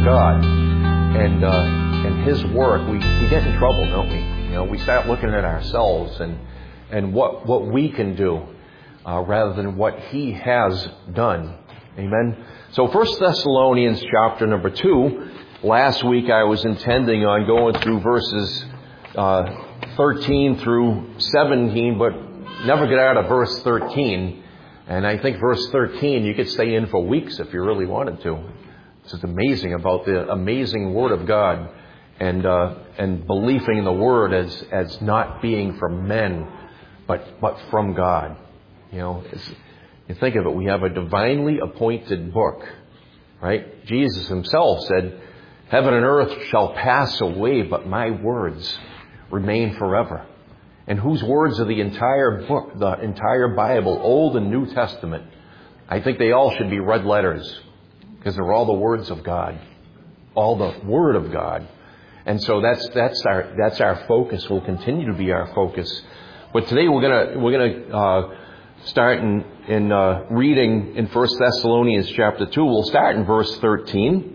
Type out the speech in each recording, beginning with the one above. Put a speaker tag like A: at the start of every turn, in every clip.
A: God and His work, we get in trouble, don't we? We start looking at ourselves and what we can do rather than what He has done. Amen? So 1 Thessalonians chapter number 2. Last week I was intending on going through verses 13 through 17, but never get out of verse 13. And I think verse 13 you could stay in for weeks if you really wanted to. It's just amazing about the amazing Word of God and believing in the Word as not being from men, but from God. You think of it, we have a divinely appointed book, right? Jesus Himself said, "Heaven and earth shall pass away, but my words remain forever." And whose words are the entire book, the entire Bible, Old and New Testament? I think they all should be red letters because they're all the words of God, all the Word of God. And so that's our focus. Will continue to be our focus. But today we're gonna start in reading in 1 Thessalonians chapter 2. We'll start in verse 13.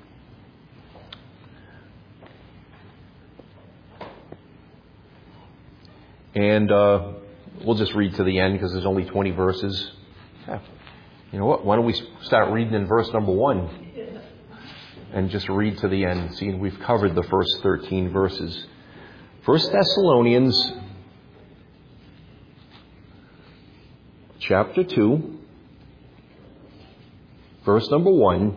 A: And we'll just read to the end because there's only 20 verses. You know what? Why don't we start reading in verse number 1 and just read to the end, seeing we've covered the first 13 verses. 1 Thessalonians chapter 2, verse number 1.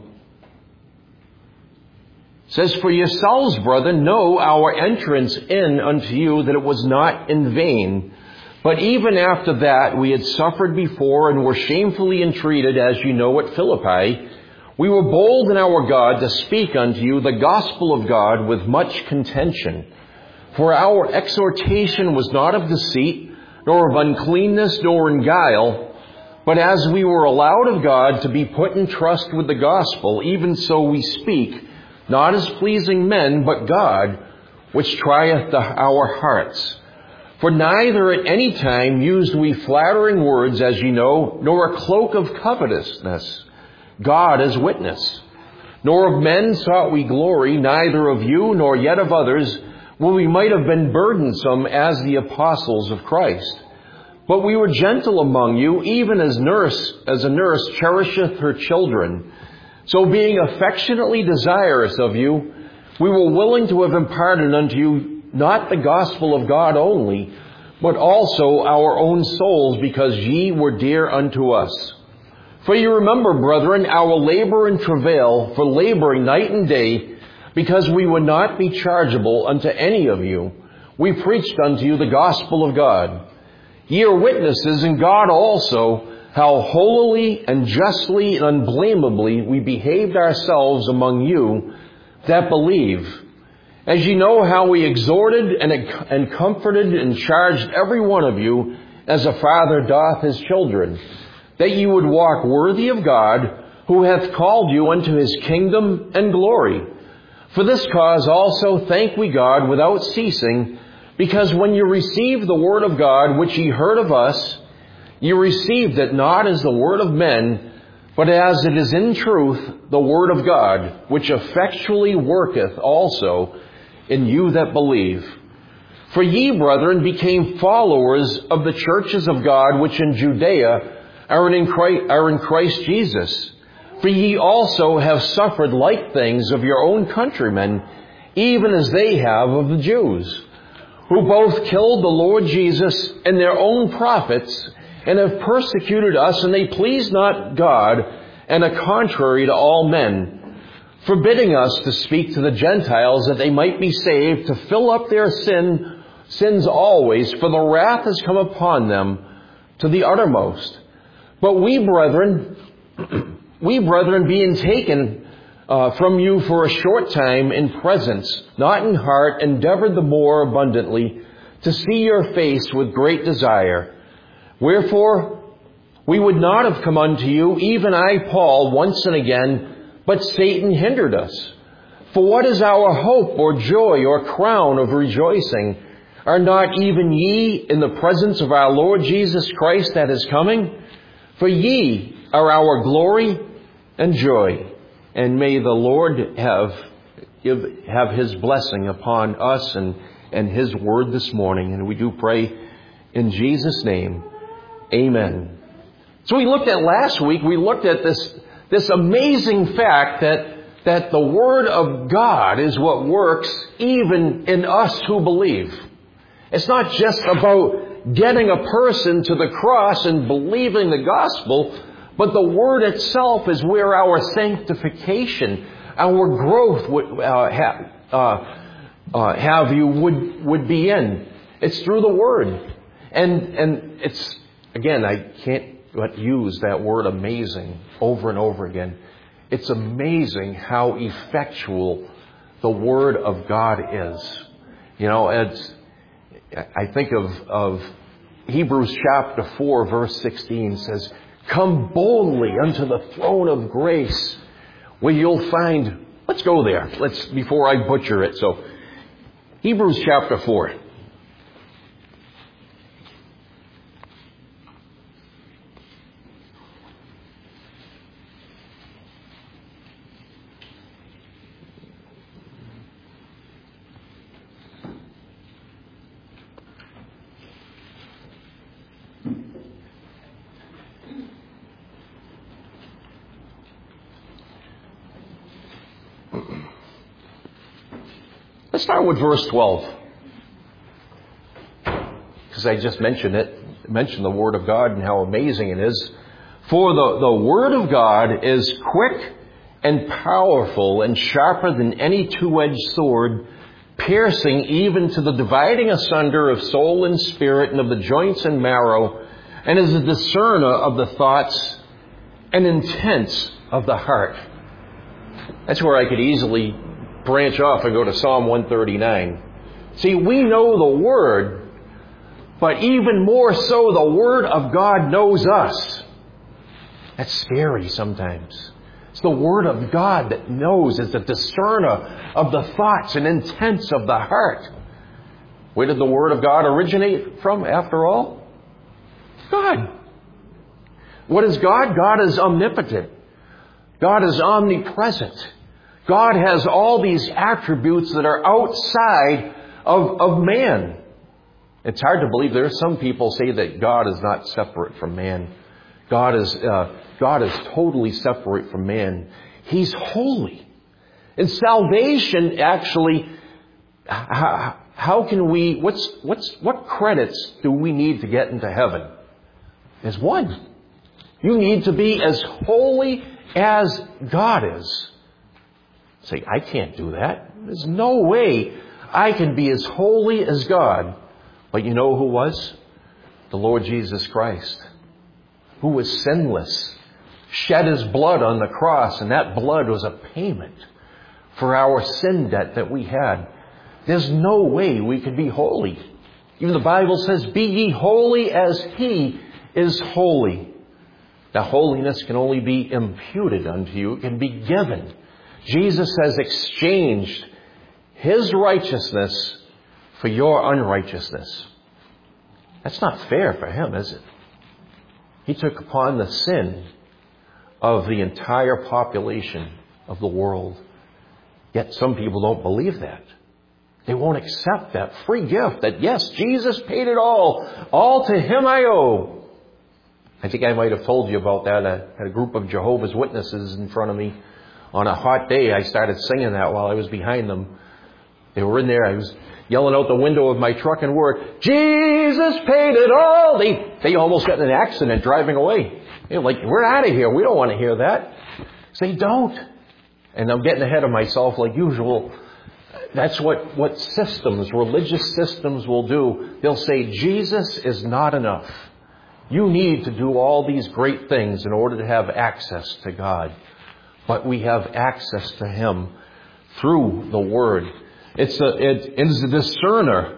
A: Says, "For yourselves, brethren, know our entrance in unto you, that it was not in vain. But even after that we had suffered before and were shamefully entreated, as you know, at Philippi, we were bold in our God to speak unto you the gospel of God with much contention. For our exhortation was not of deceit, nor of uncleanness, nor in guile, but as we were allowed of God to be put in trust with the gospel, even so we speak, not as pleasing men, but God, which trieth our hearts. For neither at any time used we flattering words, as ye know, nor a cloak of covetousness. God is witness. Nor of men sought we glory, neither of you, nor yet of others, where we might have been burdensome as the apostles of Christ. But we were gentle among you, even as a nurse cherisheth her children. So being affectionately desirous of you, we were willing to have imparted unto you not the gospel of God only, but also our own souls, because ye were dear unto us. For you remember, brethren, our labor and travail, for laboring night and day, because we would not be chargeable unto any of you. We preached unto you the gospel of God. Ye are witnesses, and God also, how holily and justly and unblameably we behaved ourselves among you that believe. As ye know how we exhorted and comforted and charged every one of you, as a father doth his children, that ye would walk worthy of God, who hath called you unto His kingdom and glory. For this cause also thank we God without ceasing, because when you received the word of God, which ye heard of us, you received it not as the word of men, but as it is in truth the word of God, which effectually worketh also in you that believe. For ye, brethren, became followers of the churches of God, which in Judea are in Christ Jesus. For ye also have suffered like things of your own countrymen, even as they have of the Jews, who both killed the Lord Jesus and their own prophets, and have persecuted us, and they please not God, and are contrary to all men, forbidding us to speak to the Gentiles, that they might be saved, to fill up their sins always, for the wrath has come upon them to the uttermost. But we, brethren, being taken from you for a short time in presence, not in heart, endeavored the more abundantly to see your face with great desire. Wherefore, we would not have come unto you, even I, Paul, once and again, but Satan hindered us. For what is our hope or joy or crown of rejoicing? Are not even ye in the presence of our Lord Jesus Christ that is coming? For ye are our glory and joy. And may the Lord have His blessing upon us and His Word this morning. And we do pray in Jesus' name. Amen. So last week, we looked at this amazing fact that the Word of God is what works even in us who believe. It's not just about getting a person to the cross and believing the gospel, but the Word itself is where our sanctification, our growth would be in. It's through the Word. And it's, again, I can't but use that word amazing over and over again. It's amazing how effectual the Word of God is. You know, I think of Hebrews chapter 4, verse 16 says, "Come boldly unto the throne of grace, where you'll find..." Let's go there. Before I butcher it. So, Hebrews chapter 4. Let's start with verse 12. Because I just mentioned the Word of God and how amazing it is. "For the Word of God is quick and powerful and sharper than any two-edged sword, piercing even to the dividing asunder of soul and spirit and of the joints and marrow, and is a discerner of the thoughts and intents of the heart." That's where I could easily branch off and go to Psalm 139. See, we know the Word, but even more so, the Word of God knows us. That's scary sometimes. It's the Word of God that knows, is the discerner of the thoughts and intents of the heart. Where did the Word of God originate from, after all? God. What is God? God is omnipotent. God is omnipresent. God has all these attributes that are outside of man. It's hard to believe. There are some people say that God is not separate from man. God is totally separate from man. He's holy. And salvation actually, how can we, what credits do we need to get into heaven? There's one. You need to be as holy as God is. Say, I can't do that. There's no way I can be as holy as God. But you know who was? The Lord Jesus Christ, who was sinless, shed His blood on the cross, and that blood was a payment for our sin debt that we had. There's no way we could be holy. Even the Bible says, "Be ye holy as He is holy." Now, holiness can only be imputed unto you. It can be given. Jesus has exchanged His righteousness for your unrighteousness. That's not fair for Him, is it? He took upon the sin of the entire population of the world. Yet some people don't believe that. They won't accept that free gift that, yes, Jesus paid it all. All to Him I owe. I think I might have told you about that. I had a group of Jehovah's Witnesses in front of me. On a hot day, I started singing that while I was behind them. They were in there. I was yelling out the window of my truck and work, "Jesus paid it all." They almost got in an accident driving away. They're like, "We're out of here. We don't want to hear that." So they don't. And I'm getting ahead of myself like usual. That's what religious systems will do. They'll say, Jesus is not enough. You need to do all these great things in order to have access to God. But we have access to Him through the Word. It is a discerner,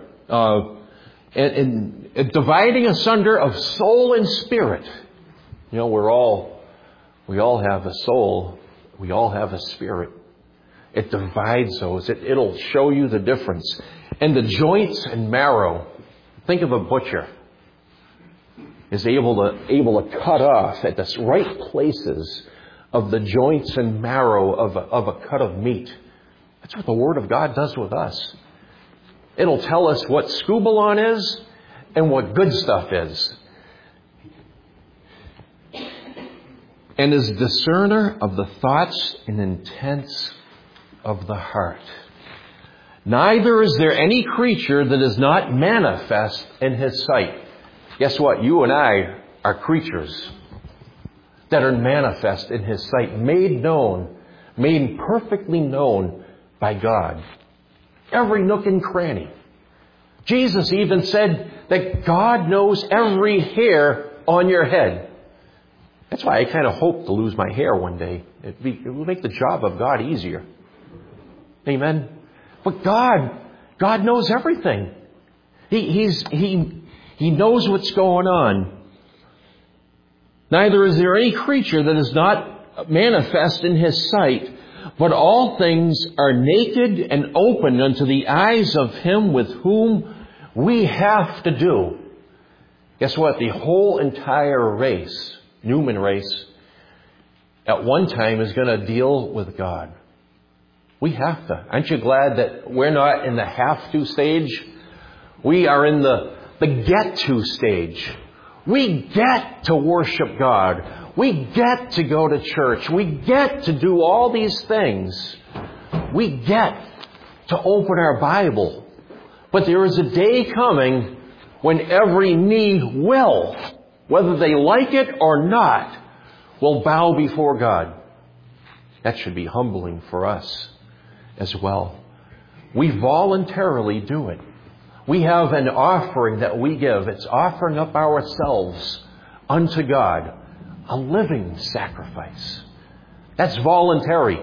A: and dividing asunder of soul and spirit. You know, we all have a soul. We all have a spirit. It divides those. It'll show you the difference. And the joints and marrow. Think of a butcher is able to cut off at the right places of the joints and marrow of a cut of meat. That's what the Word of God does with us. It'll tell us what scubalon is and what good stuff is. And is discerner of the thoughts and intents of the heart. Neither is there any creature that is not manifest in His sight. Guess what? You and I are creatures that are manifest in His sight, made known, made perfectly known by God. Every nook and cranny. Jesus even said that God knows every hair on your head. That's why I kind of hope to lose my hair one day. It will make the job of God easier. Amen. But God knows everything. He knows what's going on. Neither is there any creature that is not manifest in His sight, but all things are naked and open unto the eyes of Him with whom we have to do. Guess what? The whole entire race, human race, at one time is going to deal with God. We have to. Aren't you glad that we're not in the have-to stage? We are in the get-to stage. We get to worship God. We get to go to church. We get to do all these things. We get to open our Bible. But there is a day coming when every knee will, whether they like it or not, will bow before God. That should be humbling for us as well. We voluntarily do it. We have an offering that we give. It's offering up ourselves unto God, a living sacrifice. That's voluntary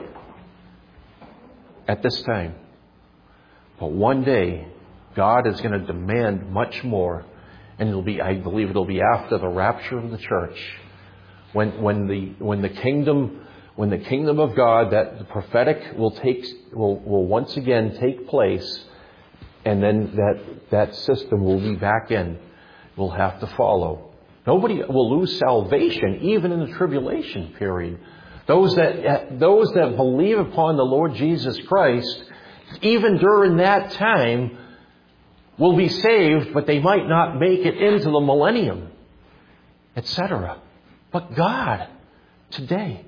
A: at this time. But one day, God is going to demand much more. And I believe it'll be after the rapture of the church. When the kingdom of God, that the prophetic will once again take place, and then that system will be back in. We'll have to follow. Nobody will lose salvation, even in the tribulation period. Those that believe upon the Lord Jesus Christ, even during that time, will be saved, but they might not make it into the millennium, etc. But God, today,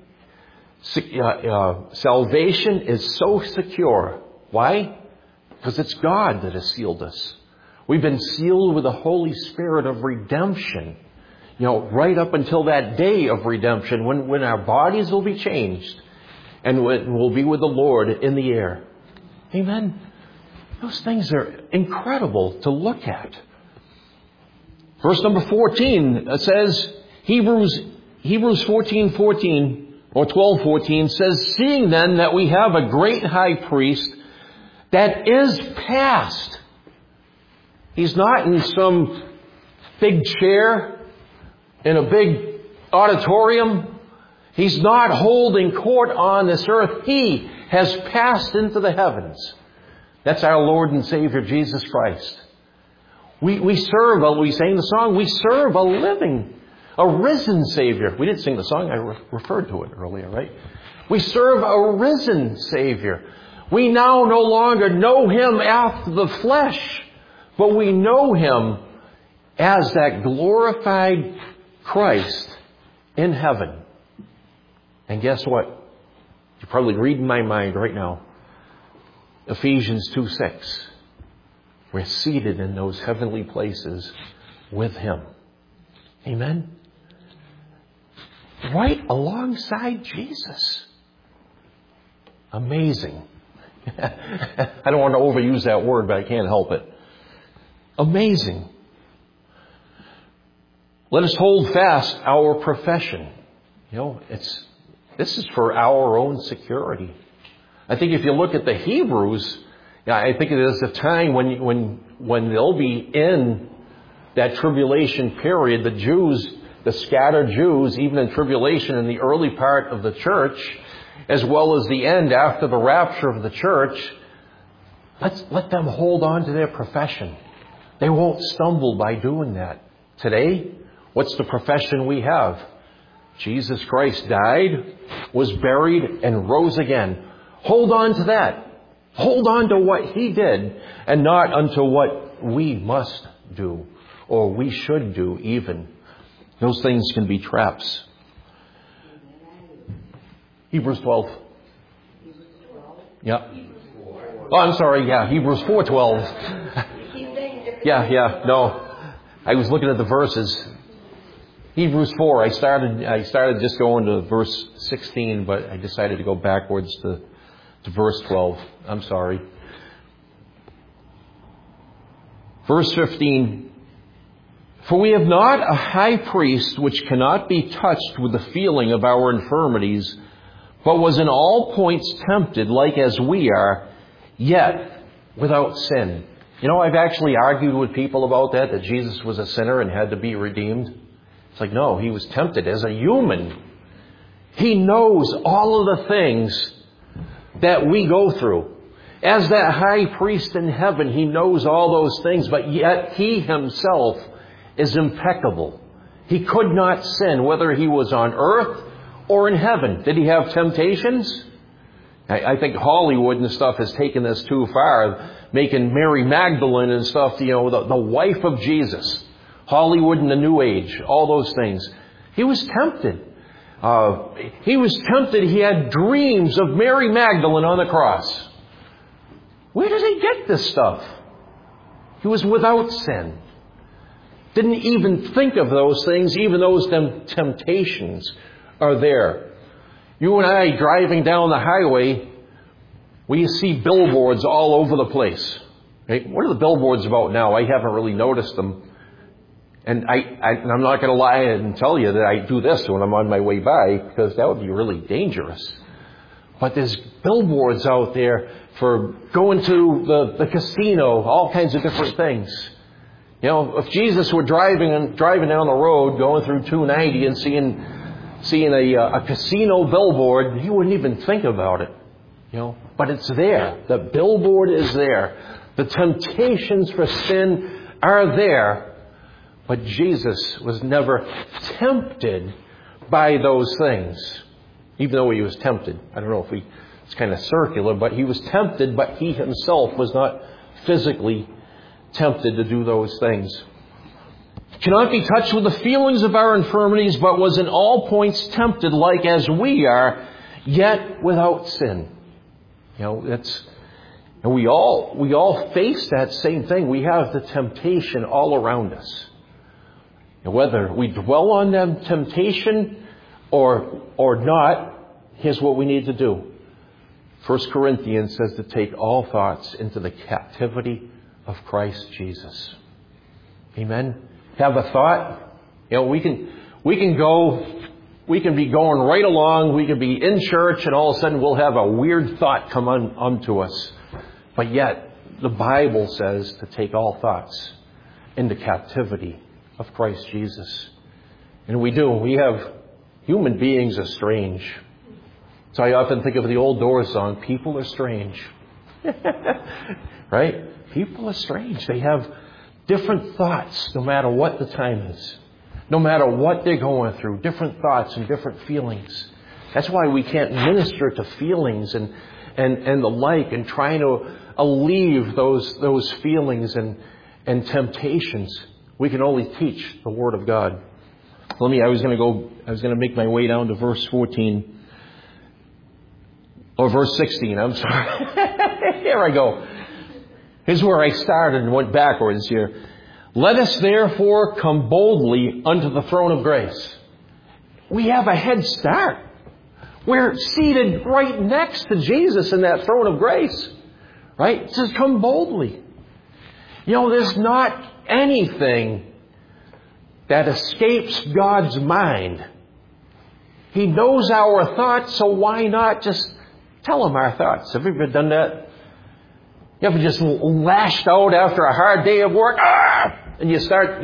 A: salvation is so secure. Why? Because it's God that has sealed us. We've been sealed with the Holy Spirit of redemption. Right up until that day of redemption when our bodies will be changed and we'll be with the Lord in the air. Amen. Those things are incredible to look at. Verse number 14 says, Hebrews 14:14 or 12:14 says, seeing then that we have a great high priest that is past. He's not in some big chair in a big auditorium. He's not holding court on this earth. He has passed into the heavens. That's our Lord and Savior, Jesus Christ. We serve, we sang the song, we serve a risen Savior. We didn't sing the song, I referred to it earlier, right? We serve a risen Savior. We now no longer know Him after the flesh, but we know Him as that glorified Christ in heaven. And guess what? You're probably reading my mind right now. Ephesians 2:6. We're seated in those heavenly places with Him. Amen? Right alongside Jesus. Amazing. I don't want to overuse that word, but I can't help it. Amazing. Let us hold fast our profession. This is for our own security. I think if you look at the Hebrews, I think it is a time when they'll be in that tribulation period. The Jews, the scattered Jews, even in tribulation in the early part of the church, as well as the end after the rapture of the church, let them hold on to their profession. They won't stumble by doing that. Today, what's the profession we have? Jesus Christ died, was buried, and rose again. Hold on to that. Hold on to what He did, and not unto what we must do, or we should do even. Those things can be traps. Hebrews 12. Yeah. Oh, I'm sorry. Yeah, Hebrews 4:12. Yeah. No, I was looking at the verses. Hebrews 4. I started just going to verse 16, but I decided to go backwards to verse 12. I'm sorry. Verse 15. For we have not a high priest which cannot be touched with the feeling of our infirmities, but was in all points tempted like as we are, yet without sin. You know, I've actually argued with people about that Jesus was a sinner and had to be redeemed. It's like, no, He was tempted as a human. He knows all of the things that we go through. As that high priest in heaven, He knows all those things, but yet He Himself is impeccable. He could not sin, whether He was on earth or in heaven. Did He have temptations? I think Hollywood and stuff has taken this too far, making Mary Magdalene and stuff, the wife of Jesus. Hollywood in the New Age, all those things. He was tempted. He had dreams of Mary Magdalene on the cross. Where did he get this stuff? He was without sin. Didn't even think of those things, even those temptations are there. You and I driving down the highway, we see billboards all over the place. Right? What are the billboards about now? I haven't really noticed them. And I'm not going to lie and tell you that I do this when I'm on my way by, because that would be really dangerous. But there's billboards out there for going to the casino, all kinds of different things. You know, if Jesus were driving down the road, going through 290 and seeing a casino billboard, he wouldn't even think about it. You know, but it's there. The billboard is there. The temptations for sin are there. But Jesus was never tempted by those things. Even though He was tempted. I don't know if it's kind of circular, but He was tempted, but He Himself was not physically tempted to do those things. Cannot be touched with the feelings of our infirmities, but was in all points tempted like as we are, yet without sin. You know, and we all face that same thing. We have the temptation all around us. And whether we dwell on that temptation or not, here's what we need to do. 1 Corinthians says to take all thoughts into the captivity of Christ Jesus. Amen. Have a thought. You know, we can be going right along. We can be in church, and all of a sudden we'll have a weird thought come onto us. But yet, the Bible says to take all thoughts into captivity of Christ Jesus. And we do. Human beings are strange. So I often think of the old Doors song, People Are Strange. Right? People are strange. They have different thoughts no matter what the time is. No matter what they're going through. Different thoughts and different feelings. That's why we can't minister to feelings and the like, and trying to alleviate those feelings and temptations. We can only teach the Word of God. I was going to make my way down to verse 14. Or verse 16, I'm sorry. Here I go. Here's where I started and went backwards here. Let us therefore come boldly unto the throne of grace. We have a head start. We're seated right next to Jesus in that throne of grace. Right? It says come boldly. You know, there's not anything that escapes God's mind. He knows our thoughts, so why not just tell Him our thoughts? Have you ever done that? You ever just lashed out after a hard day of work, and you start,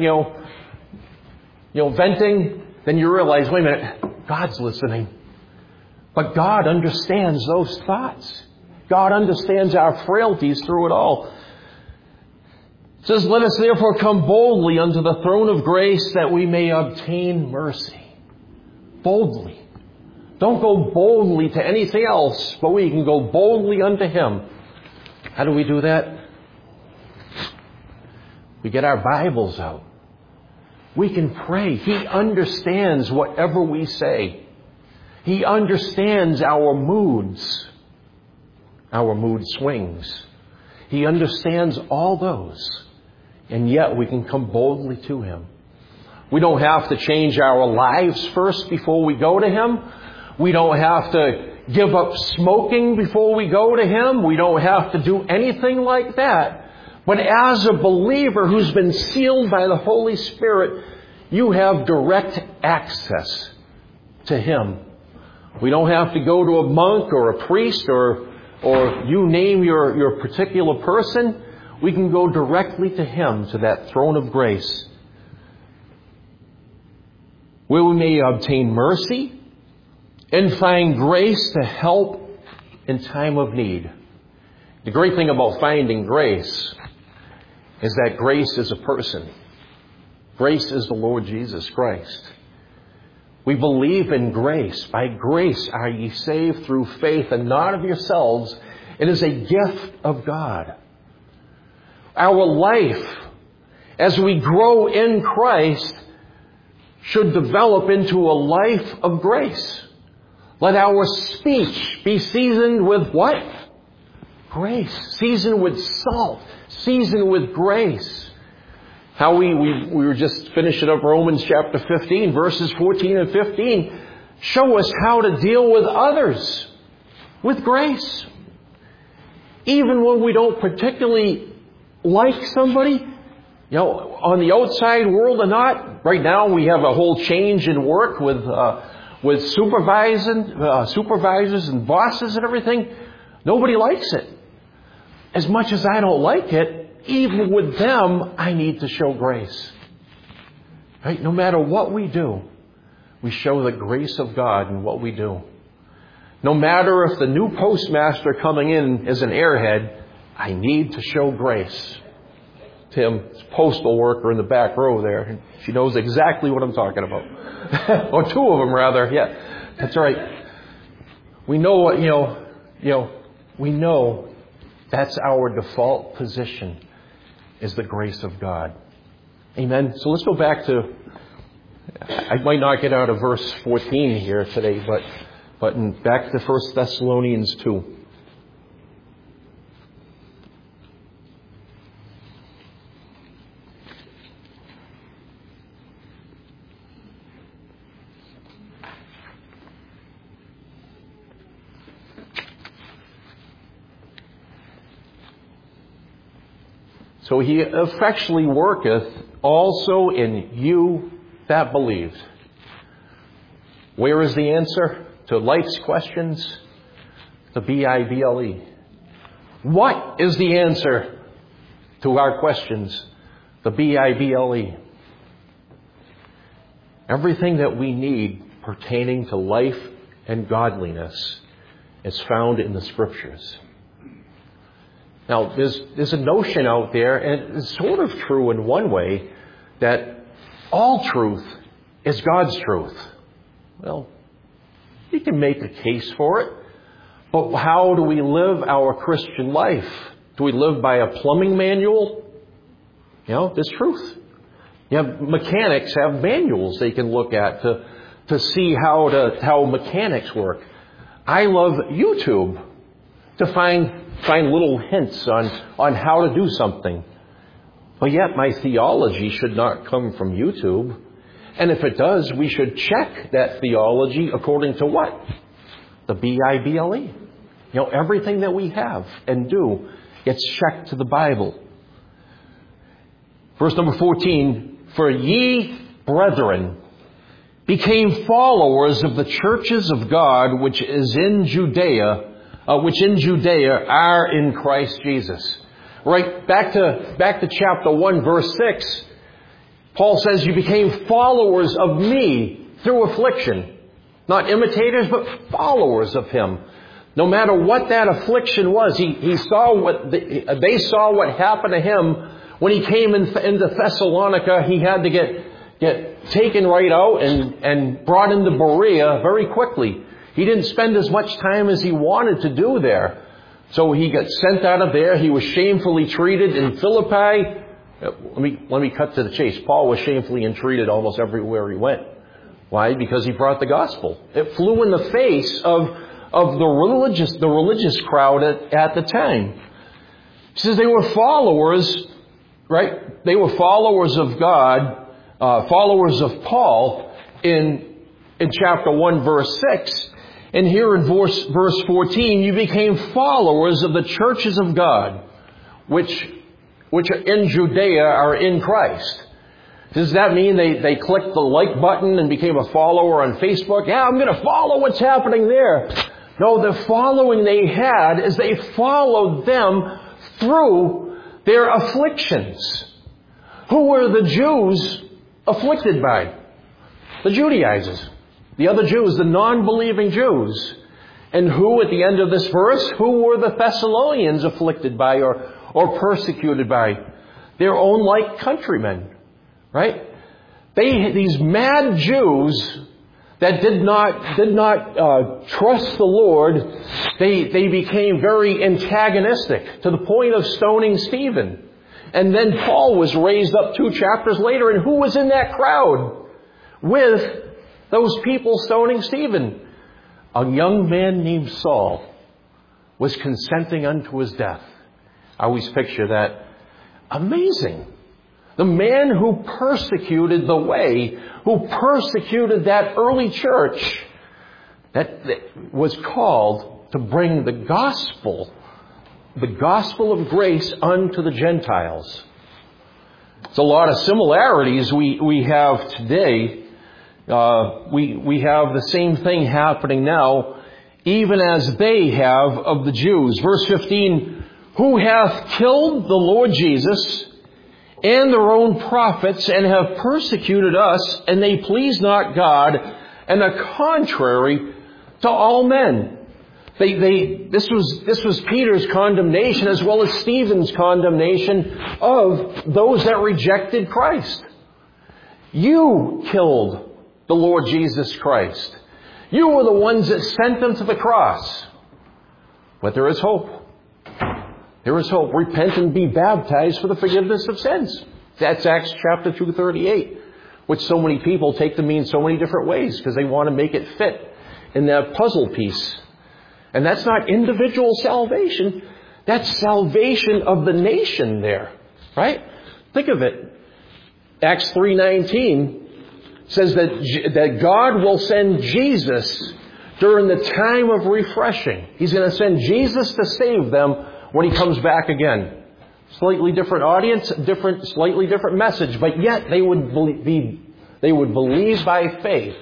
A: venting? Then you realize, wait a minute, God's listening. But God understands those thoughts. God understands our frailties through it all. It says, let us therefore come boldly unto the throne of grace that we may obtain mercy. boldly. Don't go boldly to anything else, but we can go boldly unto Him. How do we do that? We get our Bibles out. We can pray. He understands whatever we say. He understands our moods, our mood swings. He understands all those. And yet we can come boldly to Him. We don't have to change our lives first before we go to Him. We don't have to give up smoking before we go to Him. We don't have to do anything like that. But as a believer who's been sealed by the Holy Spirit, you have direct access to Him. We don't have to go to a monk or a priest or you name your particular person. We can go directly to Him, to that throne of grace, where we may obtain mercy and find grace to help in time of need. The great thing about finding grace is that grace is a person. Grace is the Lord Jesus Christ. We believe in grace. By grace are ye saved through faith, and not of yourselves. It is a gift of God. Our life, as we grow in Christ, should develop into a life of grace. Let our speech be seasoned with what? Grace. Seasoned with salt. Seasoned with grace. How we were just finishing up Romans chapter 15, verses 14 and 15, show us how to deal with others with grace. Even when we don't particularly like somebody, on the outside world or not. Right now we have a whole change in work with supervisors and bosses and everything. Nobody likes it. As much as I don't like it, even with them, I need to show grace. Right? No matter what we do, we show the grace of God in what we do. No matter if the new postmaster coming in is an airhead, I need to show grace. Tim, postal worker in the back row there. She knows exactly what I'm talking about. Or two of them, rather. Yeah, that's right. We know what, we know that's our default position, is the grace of God. Amen. So let's go back to, I might not get out of verse 14 here today, but back to 1 Thessalonians 2. So he effectually worketh also in you that believe. Where is the answer to life's questions? The B-I-B-L-E. What is the answer to our questions? The B-I-B-L-E. Everything that we need pertaining to life and godliness is found in the Scriptures. Now, there's a notion out there, and it's sort of true in one way, that all truth is God's truth. Well, you can make a case for it, but how do we live our Christian life? Do we live by a plumbing manual? There's truth. Mechanics have manuals they can look at to see how mechanics work. I love YouTube to find little hints on how to do something. But yet my theology should not come from YouTube. And if it does, we should check that theology according to what? The B-I-B-L-E. Everything that we have and do gets checked to the Bible. Verse number 14, for ye, brethren, became followers of the churches of God which in Judea are in Christ Jesus. Right, back to chapter 1, verse 6. Paul says, you became followers of me through affliction. Not imitators, but followers of him. No matter what that affliction was, they saw what happened to him when he came into Thessalonica. He had to get taken right out and brought into Berea very quickly. He didn't spend as much time as he wanted to do there. So he got sent out of there. He was shamefully treated in Philippi. Let me cut to the chase. Paul was shamefully entreated almost everywhere he went. Why? Because he brought the gospel. It flew in the face of the religious crowd at the time. He says they were followers, right? They were followers of God, followers of Paul in chapter 1, verse 6. And here in verse 14, you became followers of the churches of God, which in Judea are in Christ. Does that mean they clicked the like button and became a follower on Facebook? Yeah, I'm going to follow what's happening there. No, the following they had is they followed them through their afflictions. Who were the Jews afflicted by? The Judaizers. The other Jews, the non-believing Jews. And who, at the end of this verse, who were the Thessalonians afflicted by or persecuted by? Their own like countrymen. Right? These mad Jews that did not trust the Lord, they became very antagonistic to the point of stoning Stephen. And then Paul was raised up 2 chapters later, and who was in that crowd with those people stoning Stephen? A young man named Saul was consenting unto his death. I always picture that. Amazing. The man who persecuted the way, who persecuted that early church that was called to bring the gospel of grace unto the Gentiles. It's a lot of similarities we have today. We have the same thing happening now, even as they have of the Jews. Verse 15, who hath killed the Lord Jesus and their own prophets, and have persecuted us, and they please not God, and are contrary to all men. This was Peter's condemnation as well as Stephen's condemnation of those that rejected Christ. You killed the Lord Jesus Christ. You were the ones that sent him to the cross. But there is hope. There is hope. Repent and be baptized for the forgiveness of sins. That's Acts chapter 2:38, which so many people take to mean so many different ways because they want to make it fit in that puzzle piece. And that's not individual salvation. That's salvation of the nation there. Right? Think of it. Acts 3:19 says that God will send Jesus during the time of refreshing. He's going to send Jesus to save them when he comes back again. Slightly different audience, slightly different message, but yet they would believe by faith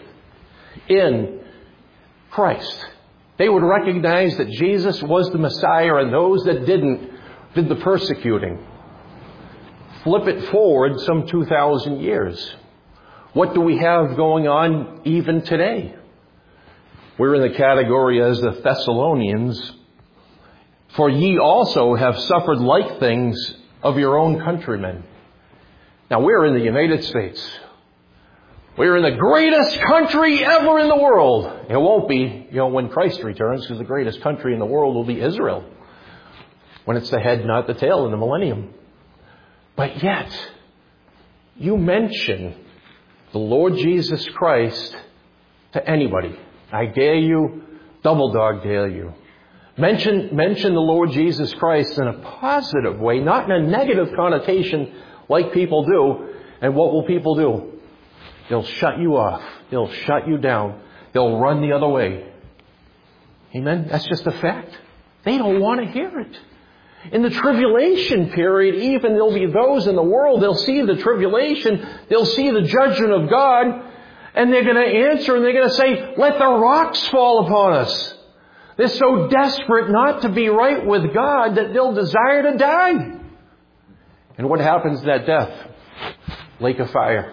A: in Christ. They would recognize that Jesus was the Messiah, and those that didn't did the persecuting. Flip it forward some 2,000 years. What do we have going on even today? We're in the category as the Thessalonians. For ye also have suffered like things of your own countrymen. Now we're in the United States. We're in the greatest country ever in the world. It won't be, when Christ returns, because the greatest country in the world will be Israel. When it's the head, not the tail, in the millennium. But yet, you mention the Lord Jesus Christ to anybody. I dare you, double dog dare you. Mention the Lord Jesus Christ in a positive way, not in a negative connotation like people do. And what will people do? They'll shut you off. They'll shut you down. They'll run the other way. Amen? That's just a fact. They don't want to hear it. In the tribulation period, even there'll be those in the world, they'll see the tribulation, they'll see the judgment of God, and they're going to answer and they're going to say, let the rocks fall upon us. They're so desperate not to be right with God that they'll desire to die. And what happens to that death? Lake of fire.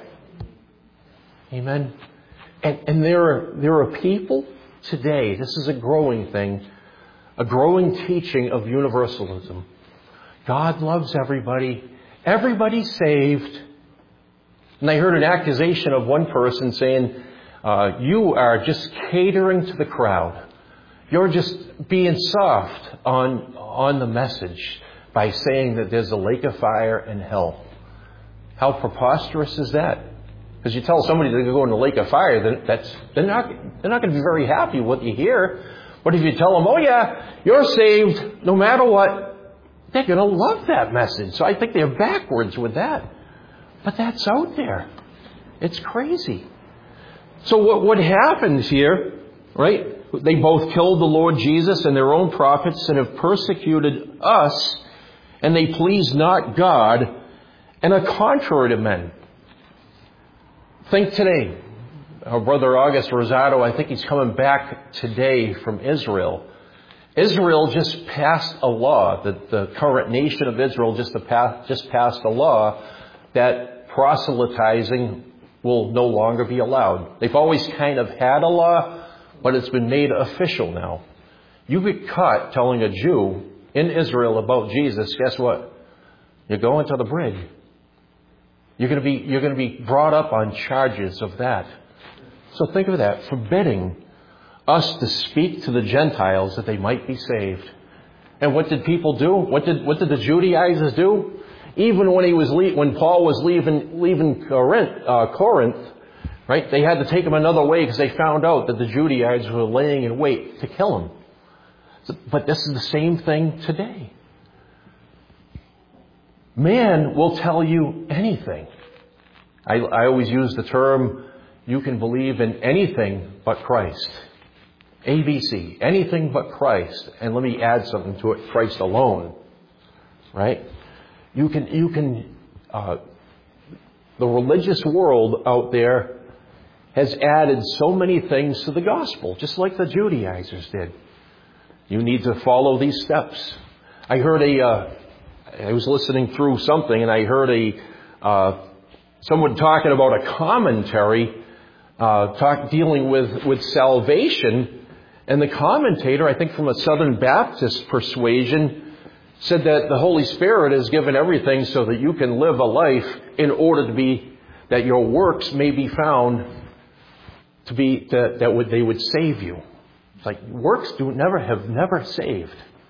A: Amen. And there are people today, this is a growing thing, a growing teaching of universalism. God loves everybody. Everybody's saved. And I heard an accusation of one person saying, you are just catering to the crowd. You're just being soft on the message by saying that there's a lake of fire and hell. How preposterous is that? Because you tell somebody to go in the lake of fire, then they're not going to be very happy with what you hear. But if you tell them, oh yeah, you're saved no matter what, they're going to love that message. So I think they're backwards with that. But that's out there. It's crazy. So what happens here, right? They both killed the Lord Jesus and their own prophets and have persecuted us, and they please not God and are contrary to men. Think today. Our brother August Rosado, I think he's coming back today from Israel. Israel just passed a law, the current nation of Israel just passed a law that proselytizing will no longer be allowed. They've always kind of had a law, but it's been made official now. You get caught telling a Jew in Israel about Jesus, guess what? You're going to the brig. You're going to be brought up on charges of that. So think of that, forbidding us to speak to the Gentiles that they might be saved. And what did people do? What did the Judaizers do? Even when Paul was leaving Corinth, right? They had to take him another way because they found out that the Judaizers were laying in wait to kill him. But this is the same thing today. Man will tell you anything. I always use the term, you can believe in anything but Christ. ABC, anything but Christ. And let me add something to it, Christ alone. Right? The religious world out there has added so many things to the gospel, just like the Judaizers did. You need to follow these steps. I heard I was listening through something, and I heard someone talking about a commentary dealing with salvation, and the commentator, I think from a Southern Baptist persuasion, said that the Holy Spirit has given everything so that you can live a life in order to be, that your works may be found to be, they would save you. It's like works have never saved.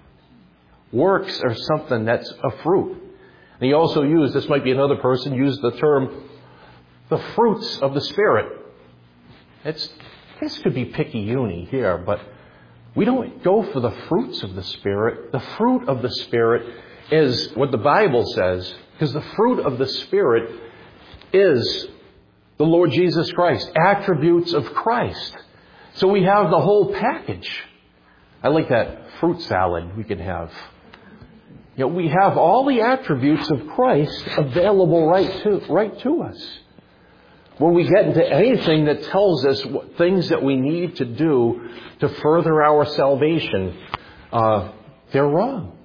A: Works are something that's a fruit. And he also used, this might be another person, used the term, the fruits of the Spirit. This could be picky-uni here, but we don't go for the fruits of the Spirit. The fruit of the Spirit is what the Bible says, because the fruit of the Spirit is the Lord Jesus Christ, attributes of Christ. So we have the whole package. I like that fruit salad we can have. We have all the attributes of Christ available right to us. When we get into anything that tells us what things that we need to do to further our salvation, they're wrong.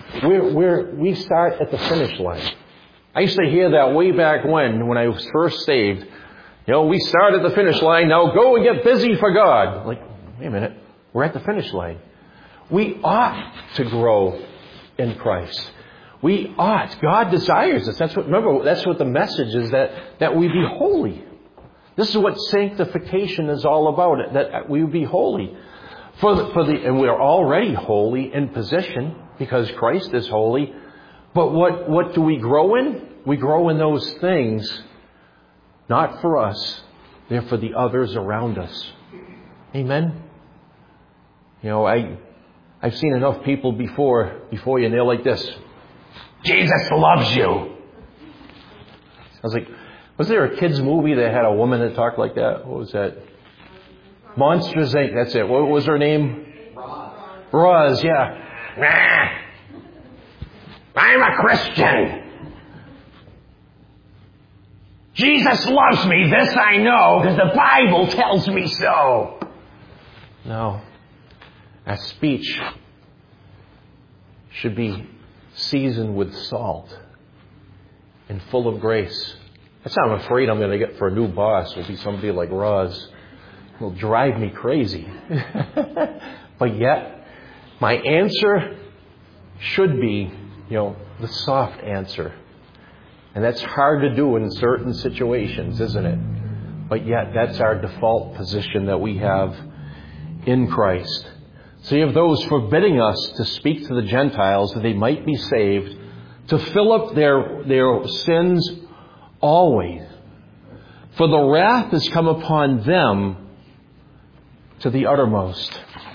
A: We start at the finish line. I used to hear that way back when I was first saved. We start at the finish line, now go and get busy for God. Like, wait a minute, we're at the finish line. We ought to grow in Christ. We ought. God desires us. That's what the message is, that we be holy. This is what sanctification is all about, that we be holy. And we're already holy in position because Christ is holy. But what do we grow in? We grow in those things, not for us, they're for the others around us. Amen? I've seen enough people before you, and they're like this. Jesus loves you. I was like, was there a kids movie that had a woman that talked like that? What was that? Monsters Inc. That's it. What was her name? Roz, yeah. I'm a Christian. Jesus loves me. This I know because the Bible tells me so. No. Our speech should be seasoned with salt and full of grace. That's what I'm afraid I'm going to get for a new boss. Will be somebody like Roz. Will drive me crazy. But yet, my answer should be, the soft answer. And that's hard to do in certain situations, isn't it? But yet, that's our default position that we have in Christ. So you have those forbidding us to speak to the Gentiles that they might be saved, to fill up their sins always. For the wrath has come upon them to the uttermost.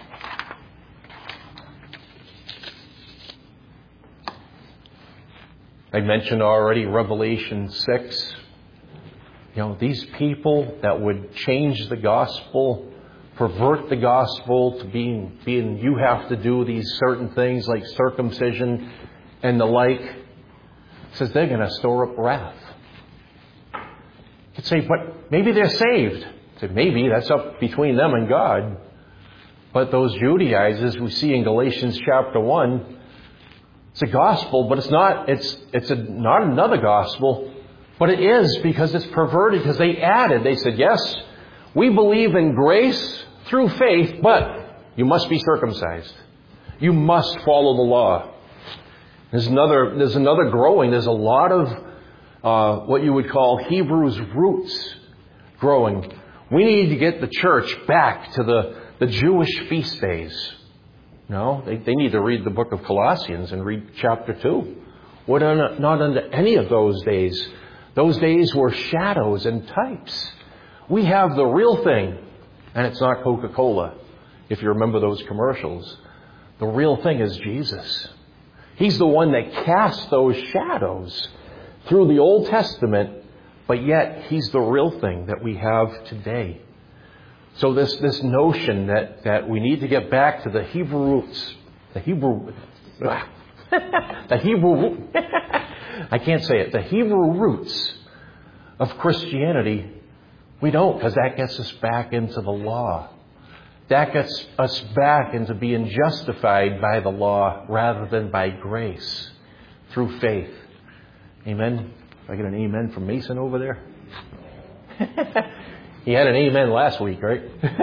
A: I mentioned already Revelation 6. These people that would change the gospel, pervert the gospel to being you have to do these certain things like circumcision and the like, says they're going to store up wrath. You could say, but maybe they're saved. I said, maybe, that's up between them and God. But those Judaizers we see in Galatians chapter 1, it's a gospel, but it's not another gospel. But it is because it's perverted, because they said, yes, we believe in grace through faith, but you must be circumcised. You must follow the law. There's another growing. There's a lot of what you would call Hebrews roots growing. We need to get the church back to the Jewish feast days. No, they need to read the book of Colossians and read chapter 2. We're not under any of those days. Those days were shadows and types. We have the real thing, and it's not Coca-Cola, if you remember those commercials. The real thing is Jesus. He's the one that cast those shadows through the Old Testament, but yet He's the real thing that we have today. So this notion that we need to get back to the Hebrew roots, the Hebrew roots of Christianity, we don't, because that gets us back into the law. That gets us back into being justified by the law rather than by grace through faith. Amen? I get an amen from Mason over there? He had an amen last week, right?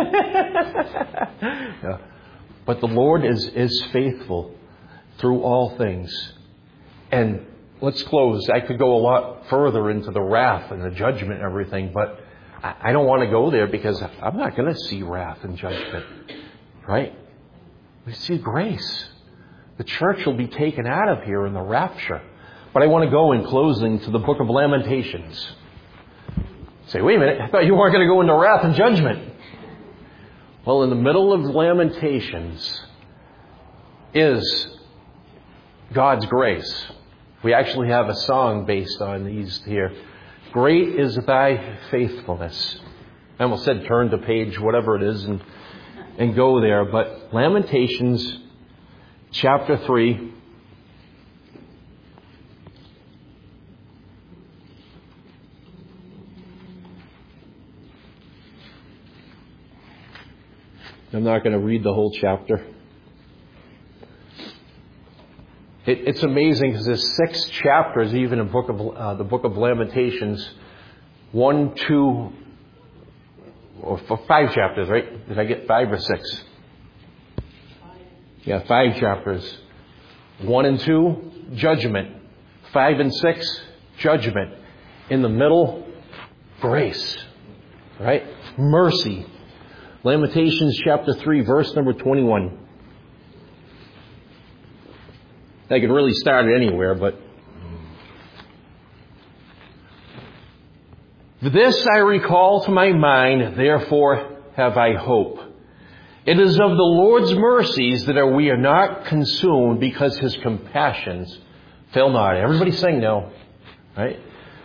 A: Yeah. But the Lord is faithful through all things. And let's close. I could go a lot further into the wrath and the judgment and everything, but I don't want to go there because I'm not going to see wrath and judgment. Right? We see grace. The church will be taken out of here in the rapture. But I want to go in closing to the book of Lamentations. Say, wait a minute, I thought you weren't going to go into wrath and judgment. Well, in the middle of Lamentations is God's grace. We actually have a song based on these here. Great is thy faithfulness. I almost said turn to page whatever it is and go there. But Lamentations chapter 3. I'm not going to read the whole chapter. It's amazing because there's 6 chapters even in the book of Lamentations. 1, 2, or 5 chapters, right? Did I get 5 or 6? Yeah, 5 chapters. 1 and 2, judgment. 5 and 6, judgment. In the middle, grace. Right? Mercy. Lamentations chapter 3, verse number 21. I could really start it anywhere, but this I recall to my mind, therefore have I hope. It is of the Lord's mercies that we are not consumed, because His compassions fail not. Everybody sing now, right?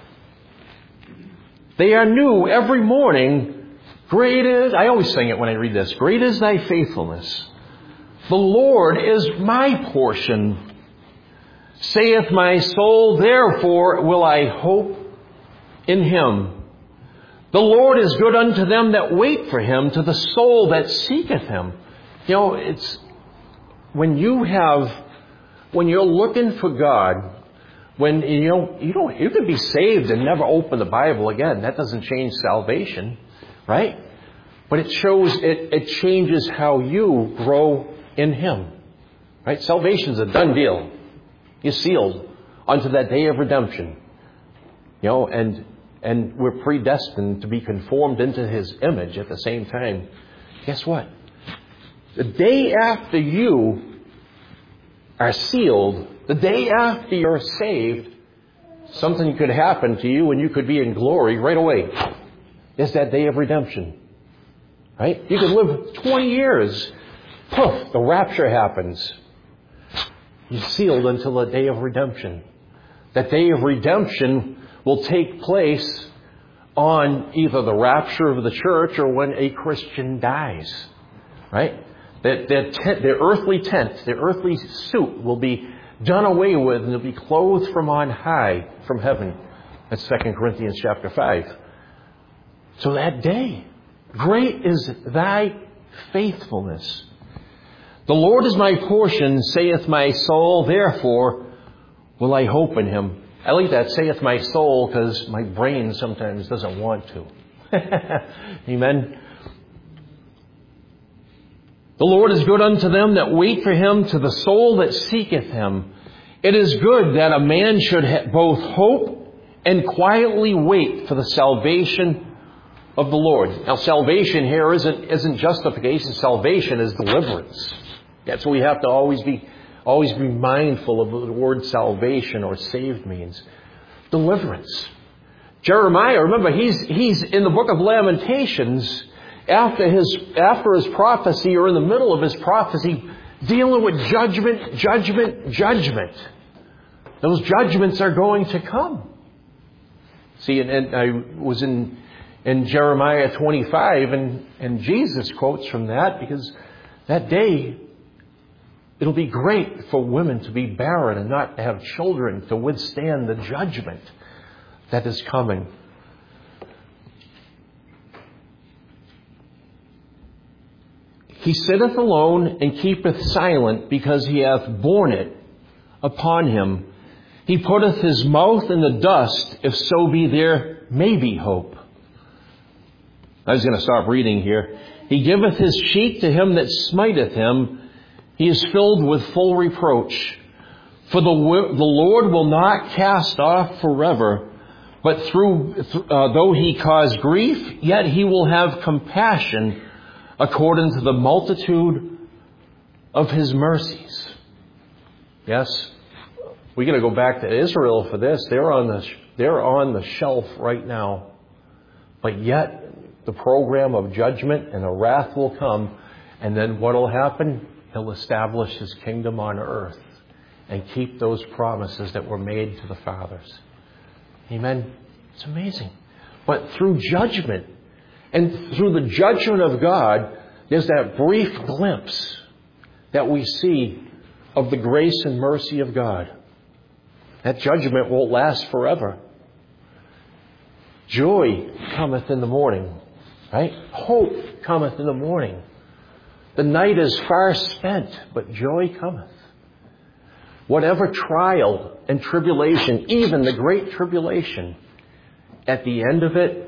A: They are new every morning. Great is, I always sing it when I read this, great is thy faithfulness. The Lord is my portion. Saith my soul, therefore will I hope in Him. The Lord is good unto them that wait for Him, to the soul that seeketh Him. You know, it's when you're looking for God, when you could be saved and never open the Bible again. That doesn't change salvation, right? But it changes how you grow in Him. Right? Salvation's a done deal. You're sealed unto that day of redemption. and we're predestined to be conformed into His image at the same time. Guess what? The day after you are sealed, the day after you're saved, something could happen to you and you could be in glory right away. It's that day of redemption. Right? You could live 20 years. Poof, the rapture happens. You're sealed until the day of redemption. That day of redemption will take place on either the rapture of the church or when a Christian dies. Right? Their earthly tent, their earthly suit will be done away with and they'll be clothed from on high, from heaven. That's 2 Corinthians chapter 5. So that day, great is thy faithfulness. The Lord is my portion, saith my soul, therefore will I hope in Him. I like that, saith my soul, because my brain sometimes doesn't want to. Amen. The Lord is good unto them that wait for Him, to the soul that seeketh Him. It is good that a man should both hope and quietly wait for the salvation of the Lord. Now, salvation here isn't justification. Salvation is deliverance. That's what we have to always be mindful of the word salvation or saved means. Deliverance. Jeremiah, remember, he's in the book of Lamentations after his prophecy, or in the middle of his prophecy, dealing with judgment. Those judgments are going to come. See, and I was in Jeremiah 25, and Jesus quotes from that, because that day, it'll be great for women to be barren and not to have children to withstand the judgment that is coming. He sitteth alone and keepeth silent, because he hath borne it upon him. He putteth his mouth in the dust, if so be there may be hope. I was going to stop reading here. He giveth his cheek to him that smiteth him. He is filled with full reproach. For the Lord will not cast off forever, but though he cause grief, yet he will have compassion according to the multitude of his mercies. Yes, we're going to go back to Israel for this. They're on the shelf right now. But yet, the program of judgment and the wrath will come. And then what will happen? He'll establish His kingdom on earth and keep those promises that were made to the fathers. Amen? It's amazing. But through judgment, and through the judgment of God, there's that brief glimpse that we see of the grace and mercy of God. That judgment won't last forever. Joy cometh in the morning, right? Hope cometh in the morning. The night is far spent, but joy cometh. Whatever trial and tribulation, even the great tribulation, at the end of it,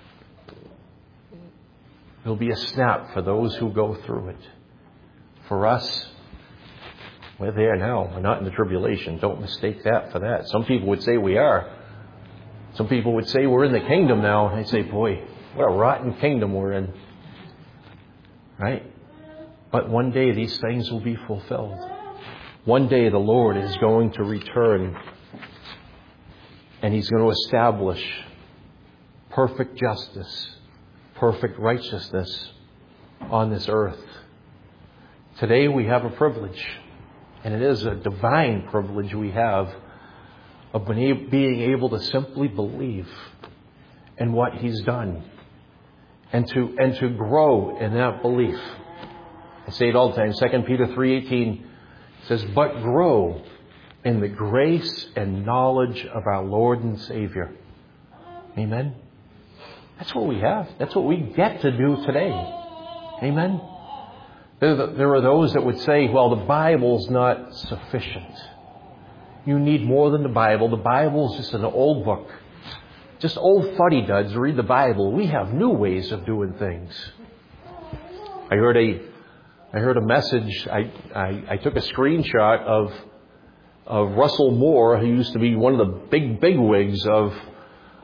A: there'll be a snap for those who go through it. For us, we're there now. We're not in the tribulation. Don't mistake that for that. Some people would say we are. Some people would say we're in the kingdom now. And I'd say, boy, what a rotten kingdom we're in. Right? But one day these things will be fulfilled. One day the Lord is going to return, and He's going to establish perfect justice, perfect righteousness on this earth. Today we have a privilege, and it is a divine privilege we have, of being able to simply believe in what He's done, and to grow in that belief. I say it all the time. 2 Peter 3:18 says, "But grow in the grace and knowledge of our Lord and Savior." Amen. That's what we have. That's what we get to do today. Amen. There are those that would say, well, the Bible's not sufficient. You need more than the Bible. The Bible's just an old book. Just old fuddy-duds read the Bible. We have new ways of doing things. I heard a message. I took a screenshot of Russell Moore, who used to be one of the big wigs of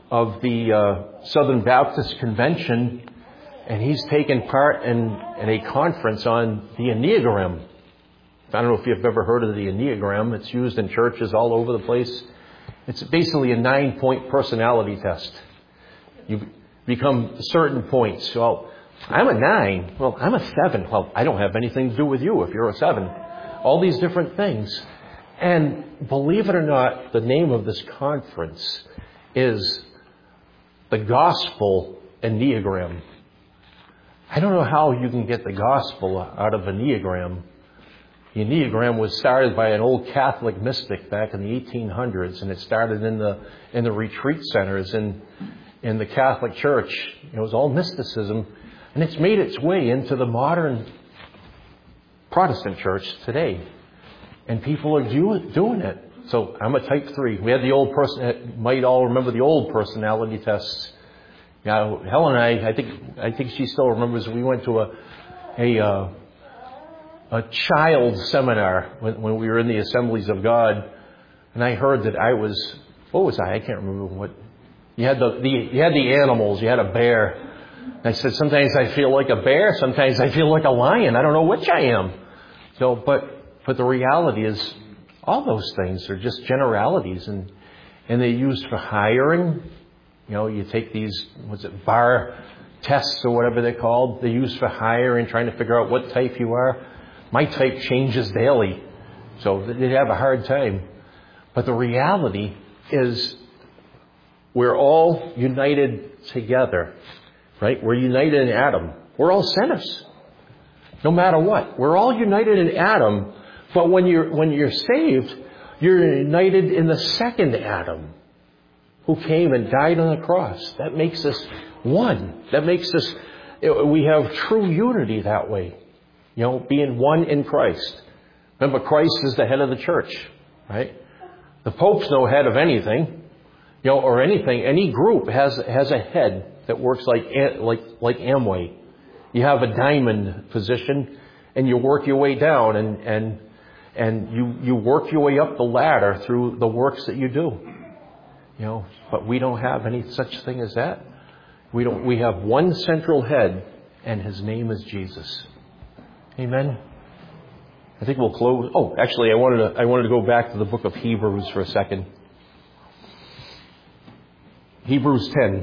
A: of the Southern Baptist Convention, and he's taken part in a conference on the Enneagram. I don't know if you've ever heard of the Enneagram. It's used in churches all over the place. It's basically a 9-point personality test. You become certain points. Well, I'm a 9. Well, I'm a 7. Well, I don't have anything to do with you if you're a 7. All these different things. And believe it or not, the name of this conference is the Gospel Enneagram. I don't know how you can get the gospel out of Enneagram. The Enneagram was started by an old Catholic mystic back in the 1800s, and it started in the retreat centers in the Catholic Church. It was all mysticism, and it's made its way into the modern Protestant church today. And people are doing it. So I'm a type 3. We had the old person, might all remember the old personality tests. Now, Helen and I think she still remembers, we went to a child seminar when we were in the Assemblies of God, and I heard that what was I? I can't remember what. You had the animals. You had a bear. And I said, sometimes I feel like a bear, sometimes I feel like a lion. I don't know which I am. So, but the reality is, all those things are just generalities, and they're used for hiring. You take these, bar tests or whatever they're called. They're used for hiring, trying to figure out what type you are. My type changes daily, so they'd have a hard time. But the reality is we're all united together, right? We're united in Adam. We're all sinners, no matter what. We're all united in Adam, but when you're saved, you're united in the second Adam, who came and died on the cross. That makes us one. That makes us, we have true unity that way. Being one in Christ. Remember, Christ is the head of the church, right? The Pope's no head of anything, or anything. Any group has a head that works like Amway. You have a diamond position, and you work your way down, and you work your way up the ladder through the works that you do. But we don't have any such thing as that. We have one central head, and his name is Jesus. Amen. I think we'll close. Oh, actually, I wanted to go back to the book of Hebrews for a second. Hebrews 10.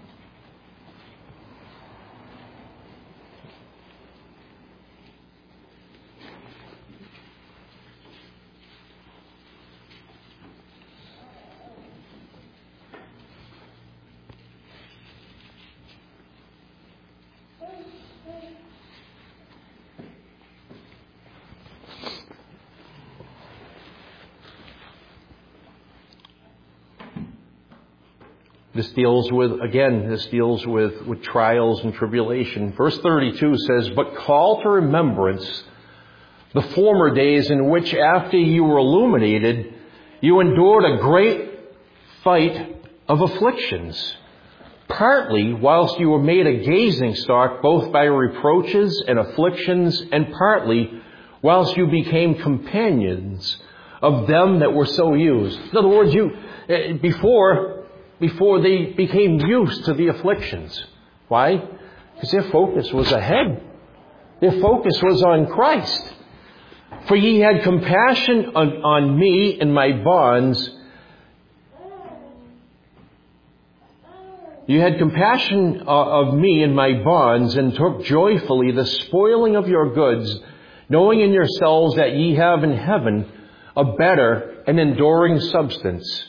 A: This deals with trials and tribulation. Verse 32 says, "But call to remembrance the former days in which, after you were illuminated, you endured a great fight of afflictions, partly whilst you were made a gazing stock both by reproaches and afflictions, and partly whilst you became companions of them that were so used." In other words, before they became used to the afflictions. Why? Because their focus was ahead. Their focus was on Christ. "For ye had compassion on me in my bonds." "You had compassion of me in my bonds, and took joyfully the spoiling of your goods, knowing in yourselves that ye have in heaven a better and enduring substance."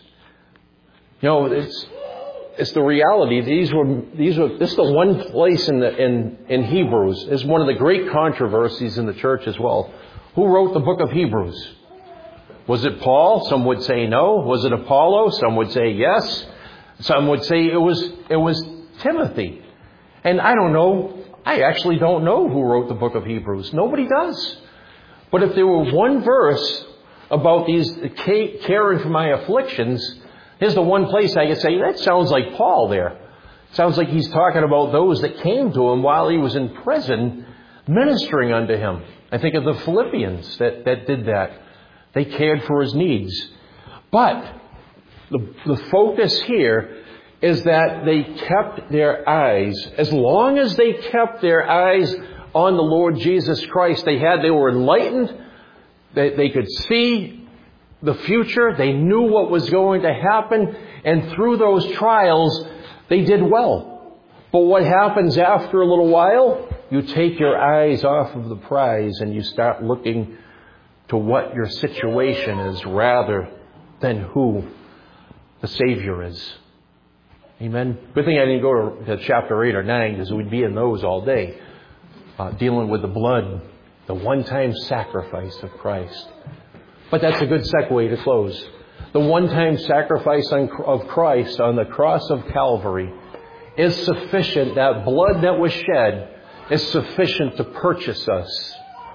A: It's the reality. This is the one place in Hebrews. It's one of the great controversies in the church as well. Who wrote the book of Hebrews? Was it Paul? Some would say no. Was it Apollos? Some would say yes. Some would say it was Timothy. And I don't know. I actually don't know who wrote the book of Hebrews. Nobody does. But if there were one verse about these caring for my afflictions, here's the one place I could say, that sounds like Paul there. Sounds like he's talking about those that came to him while he was in prison, ministering unto him. I think of the Philippians that did that. They cared for his needs. But the focus here is that they kept their eyes, as long as they kept their eyes on the Lord Jesus Christ, they were enlightened, they could see the future, they knew what was going to happen, and through those trials, they did well. But what happens after a little while? You take your eyes off of the prize and you start looking to what your situation is rather than who the Savior is. Amen. Good thing I didn't go to chapter 8 or 9 because we'd be in those all day, dealing with the blood, the one-time sacrifice of Christ. But that's a good segue to close. The one-time sacrifice of Christ on the cross of Calvary is sufficient. That blood that was shed is sufficient to purchase us.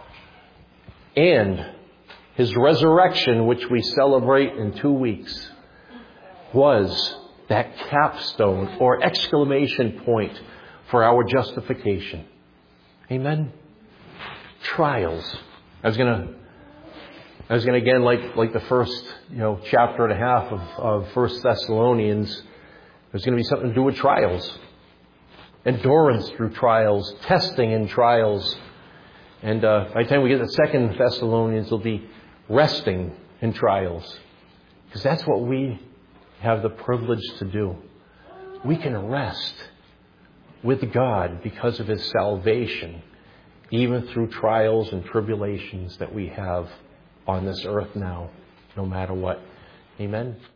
A: And His resurrection, which we celebrate in 2 weeks, was that capstone or exclamation point for our justification. Amen? Trials. I was going to again, like the first, chapter and a half of 1 Thessalonians, there's going to be something to do with trials. Endurance through trials, testing in trials. And by the time we get to 2 Thessalonians, it'll be resting in trials. Because that's what we have the privilege to do. We can rest with God because of His salvation, even through trials and tribulations that we have on this earth now, no matter what. Amen.